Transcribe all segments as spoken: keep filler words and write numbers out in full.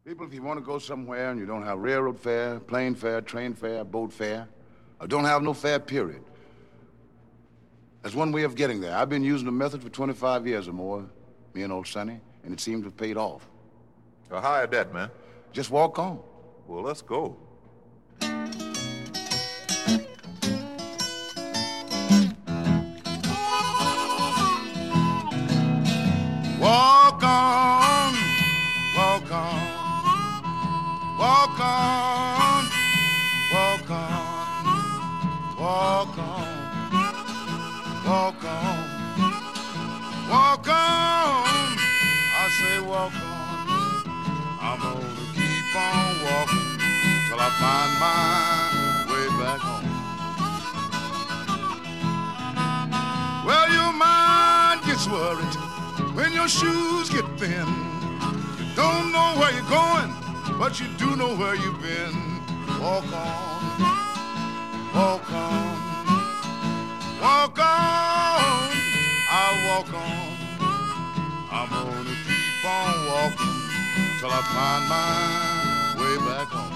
People, if you want to go somewhere and you don't have railroad fare, plane fare, train fare, boat fare, or don't have no fare, period, there's one way of getting there. I've been using the method for twenty-five years or more, me and old Sonny, and it seems to have paid off. Well, how is that, man? Just walk on. Well, let's go. Walk on, walk on, walk on, walk on, walk on, walk on, walk on. I say walk on. I'm gonna keep on walking till I find my way back home. Well, your mind gets worried when your shoes get thin. You don't know where you're going, but you do know where you've been. Walk on, walk on, walk on. I'll walk on. I'm gonna keep on walking till I find my way back home.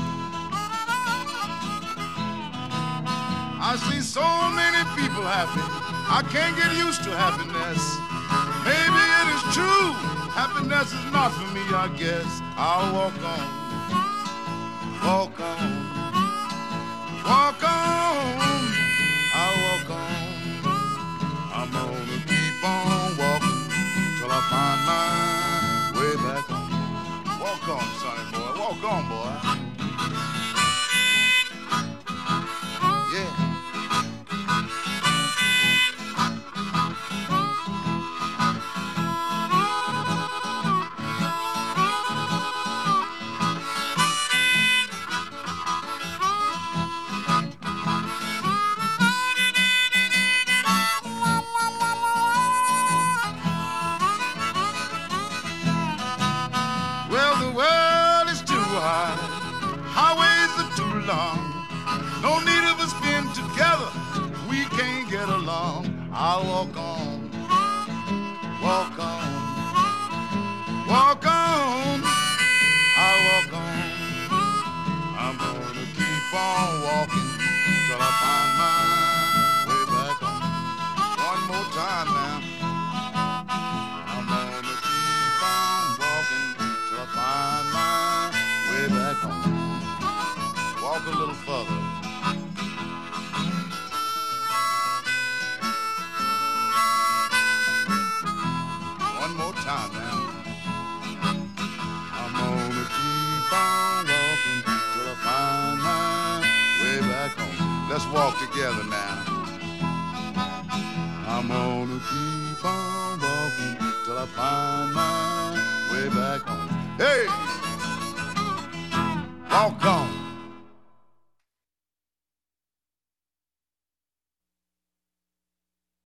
I see so many people happy, I can't get used to happiness. Maybe it is true, happiness is not for me, I guess. I'll walk on, walk on, walk on, I'll walk on. I'm gonna keep on walking till I find my way back home. Walk on, sonny boy, walk on, boy. Yeah. Highways are too long. No need of us being together. We can't get along. I'll walk on, walk on, walk on. I'll walk on. I'm gonna keep on walking till I find my way back home. One more time now. I'm gonna keep on walking till I find my way back home. Walk a little further. One more time now. I'm gonna keep on walking till I find my way back home. Let's walk together now. I'm gonna keep on walking till I find my way back home. Hey! Walk on.